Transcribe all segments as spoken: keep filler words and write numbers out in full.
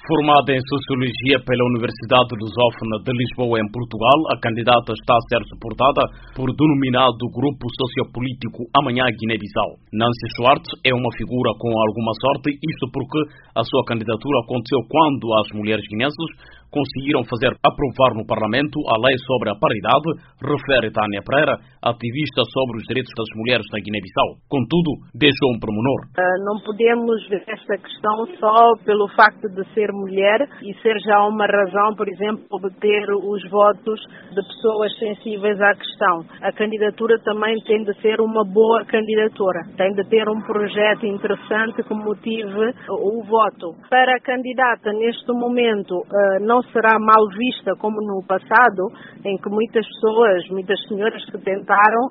Formada em Sociologia pela Universidade Lusófona de Lisboa, em Portugal, a candidata está a ser suportada por denominado Grupo Sociopolítico Amanhã Guiné-Bissau. Nancy Schwartz é uma figura com alguma sorte, isto porque a sua candidatura aconteceu quando as mulheres guinenses conseguiram fazer aprovar no Parlamento a lei sobre a paridade, refere Tânia Pereira, ativista sobre os direitos das mulheres na Guiné-Bissau. Contudo, deixou um pormenor. Uh, não podemos ver esta questão só pelo facto de ser mulher e ser já uma razão, por exemplo, obter os votos de pessoas sensíveis à questão. A candidatura também tem de ser uma boa candidatura, tem de ter um projeto interessante que motive o voto. Para a candidata, neste momento, uh, não será mal vista como no passado, em que muitas pessoas, muitas senhoras que tentaram,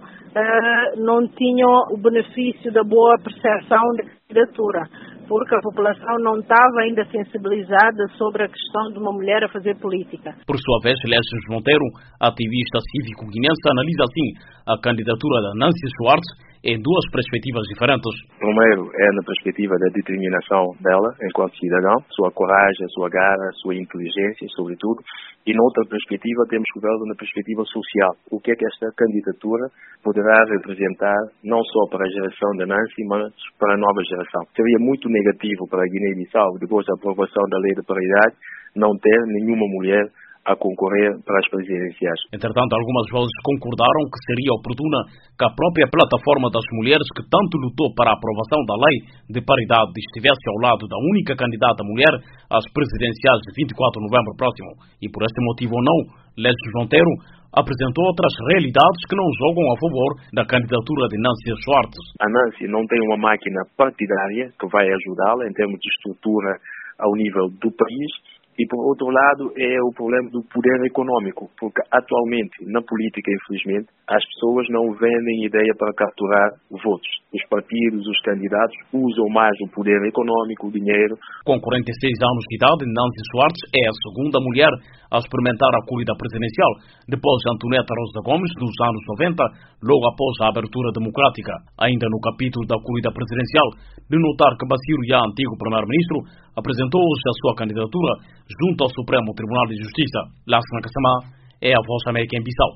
uh, não tinham o benefício da boa percepção da candidatura, porque a população não estava ainda sensibilizada sobre a questão de uma mulher a fazer política. Por sua vez, Lésbios Monteiro, ativista cívico-guinense, analisa assim a candidatura da Nancy Schwartz em duas perspectivas diferentes. Primeiro é na perspectiva da determinação dela enquanto cidadã, sua coragem, sua garra, sua inteligência, sobretudo, e noutra perspectiva temos que vê-lo na perspectiva social. O que é que esta candidatura poderá representar não só para a geração da Nancy, mas para a nova geração. Seria muito negativo para a Guiné-Bissau, depois da aprovação da lei de paridade, não ter nenhuma mulher a concorrer para as presidenciais. Entretanto, algumas vozes concordaram que seria oportuna que a própria plataforma das mulheres que tanto lutou para a aprovação da lei de paridade estivesse ao lado da única candidata mulher às presidenciais de vinte e quatro de novembro próximo. E por este motivo ou não, Lésbios Monteiro apresentou outras realidades que não jogam a favor da candidatura de Nancy Schwartz. A Nancy não tem uma máquina partidária que vai ajudá-la em termos de estrutura ao nível do país. E, por outro lado, é o problema do poder econômico, porque atualmente, na política, infelizmente, as pessoas não vendem ideia para capturar votos. Os partidos, os candidatos, usam mais o poder econômico, o dinheiro. Com quarenta e seis anos de idade, Nancy Schwartz é a segunda mulher a experimentar a corrida presidencial, depois de Antoneta Rosa Gomes, nos anos noventa, logo após a abertura democrática. Ainda no capítulo da corrida presidencial, de notar que Bassirou Yá, antigo primeiro-ministro, apresentou hoje a sua candidatura junto ao Supremo Tribunal de Justiça. Lassana Kassamá é a Voz da América em Bissau.